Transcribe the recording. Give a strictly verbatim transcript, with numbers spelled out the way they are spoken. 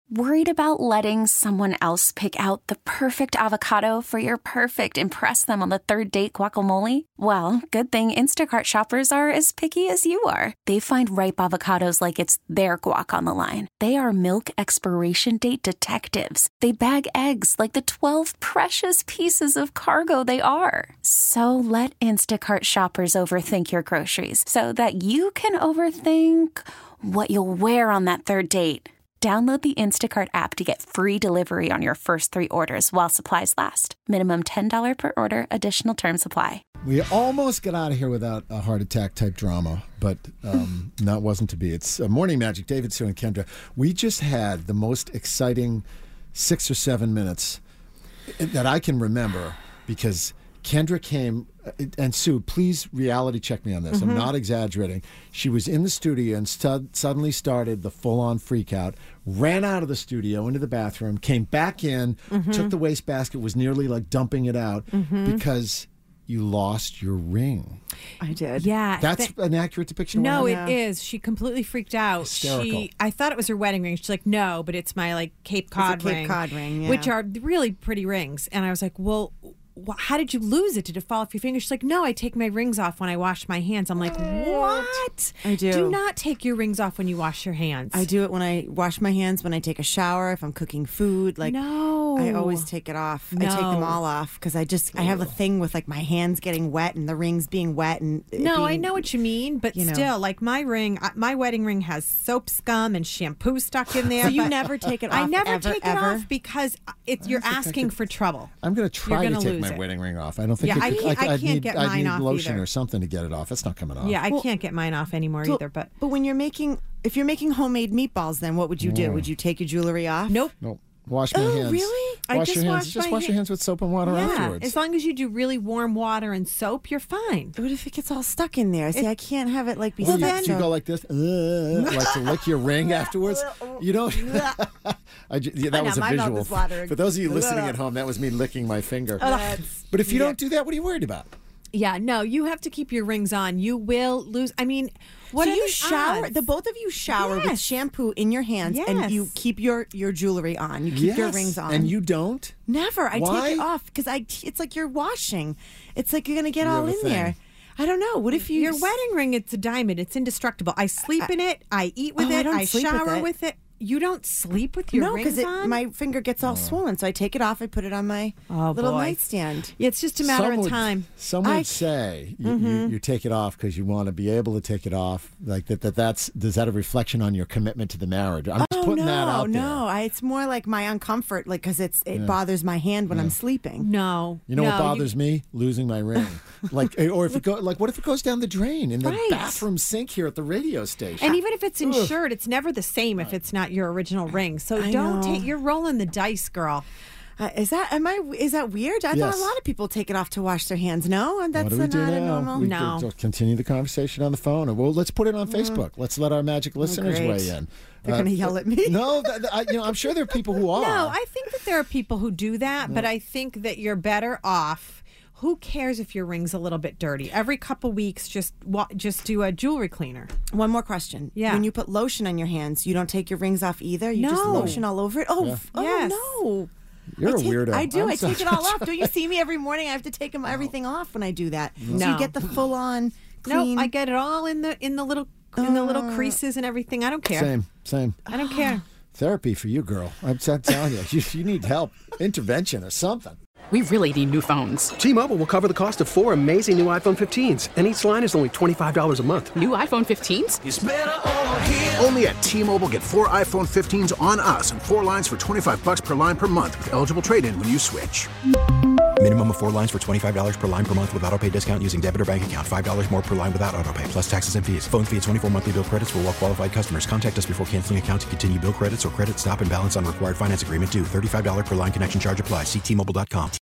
Worried about letting someone else pick out the perfect avocado for your perfect impress them on the third date guacamole? Well, good thing Instacart shoppers are as picky as you are. They find ripe avocados like it's their guac on the line. They are milk expiration date detectives. They bag eggs like the twelve precious pieces of cargo they are. So let Instacart shoppers overthink your groceries so that you can overthink what you'll wear on that third date. Download the Instacart app to get free delivery on your first three orders while supplies last. Minimum ten dollars per order. Additional terms apply. We almost got out of here without a heart attack type drama, but um, that wasn't to be. It's uh, Morning Magic. David, Sue, and Kendra. We just had the most exciting six or seven minutes that I can remember because Kendra came, and Sue, please reality check me on this. Mm-hmm. I'm not exaggerating. She was in the studio and stu- suddenly started the full-on freak out, ran out of the studio into the bathroom, came back in, mm-hmm. took the wastebasket, was nearly like dumping it out mm-hmm. because you lost your ring. I did. Yeah. That's th- an accurate depiction no, of it yeah. is. She completely freaked out. Hysterical. She, I thought it was her wedding ring. She's like, no, but it's my like Cape Cod it's a Cape ring. Cod ring, yeah. Which are really pretty rings. And I was like, well, how did you lose it? Did it fall off your finger? She's like, no, I take my rings off when I wash my hands. I'm like, what? I do. Do not take your rings off when you wash your hands. I do it when I wash my hands, when I take a shower, if I'm cooking food. Like, no. I always take it off. No. I take them all off because I just, I have a thing with like my hands getting wet and the rings being wet. And No, being, I know what you mean, but you know. still, like my ring, my wedding ring has soap scum and shampoo stuck in there. So you but never take it off I never ever, take ever? it off because it's, you're asking for trouble. I'm going to try You're to gonna take lose my it. wedding ring off. I don't think Yeah, it I could, can't- like, I I'd can't need, get I'd mine need off lotion either. or something to get it off. It's not coming off. Yeah, I Well- can't get mine off anymore So- either. But But when you're making, if you're making homemade meatballs, then what would you do? Mm. Would you take your jewelry off? nope. Nope. Wash my Oh, hands. really? I Wash just your hands. washed Just my wash your hand- hands with soap and water Yeah, afterwards. as long as you do really warm water and soap, you're fine. What if it gets all stuck in there? See, I can't have it like be Well, stuck. you, you so- go like this, uh, like to lick your ring afterwards. You don't. I ju- yeah, that I know, was a my mouth visual. is watering. For those of you listening at home, that was me licking my finger. That's- But if you yeah. don't do that, what are you worried about? Yeah, no, you have to keep your rings on. You will lose. I mean, what so are you the shower? odds? The both of you shower with Yes. shampoo in your hands, Yes. and you keep your, your jewelry on. You keep yes. your rings on, and you don't. never. I Why? take it off because I. It's like you're washing. It's like you're gonna get You all have in a thing. there. I don't know. What if you Your wedding ring, it's a diamond. It's indestructible. I sleep in it. I eat with Oh, I it. don't I, sleep with shower it. with it. You don't sleep with your no, rings because on? my finger gets all swollen, so I take it off. I put it on my Oh, little boy. nightstand. Yeah, it's just a matter Some of would- time. Some would I- say you, Mm-hmm. you, you take it off because you want to be able to take it off. Like that. That that's does that a reflection on your commitment to the marriage? I'm just Oh putting no, that out there. no! I, it's more like my uncomfort, like because it's it bothers my hand when I'm sleeping. No. You know no, what bothers me? Losing my ring. Like, or if it go, like, what if it goes down the drain in the Right. bathroom sink here at the radio station? And even if it's insured, it's never the same if it's not your original ring. So I don't know. take. You're rolling the dice, girl. Uh, is that am I? Is that weird? I Yes. thought a lot of people take it off to wash their hands. No, and that's what do we not do a now? normal. We No. do- continue the conversation on the phone. Well, let's put it on Facebook. Let's let our magic listeners great. weigh in. They're gonna yell at me. No, th- th- I, you know, I'm sure there are people who are. No, I think that there are people who do that, but I think that you're better off. Who cares if your ring's a little bit dirty? Every couple weeks, just wa- just do a jewelry cleaner. One more question. Yeah. When you put lotion on your hands, you don't take your rings off either. You just No. lotion all over it. Oh, f- oh Yes. no. You're I a take- weirdo. I do. I'm I so- take it all off. Don't you see me every morning? I have to take them, everything off when I do that. So No. you get the full on No, clean. I get it all in the in the little in the little creases and everything. I don't care. Same, same. I don't care. Therapy for you, girl. I'm t- telling you, you, you need help, intervention, or something. We really need new phones. T-Mobile will cover the cost of four amazing new iPhone fifteens, and each line is only twenty-five dollars a month. New iPhone fifteens? Only at T-Mobile, get four iPhone fifteens on us and four lines for twenty-five bucks per line per month with eligible trade-in when you switch. Minimum of four lines for twenty-five dollars per line per month with autopay discount using debit or bank account. five dollars more per line without autopay, plus taxes and fees. Phone fee at twenty-four monthly bill credits for well-qualified customers. Contact us before canceling account to continue bill credits or credit stop and balance on required finance agreement due. thirty-five dollars per line connection charge apply. See T Mobile dot com.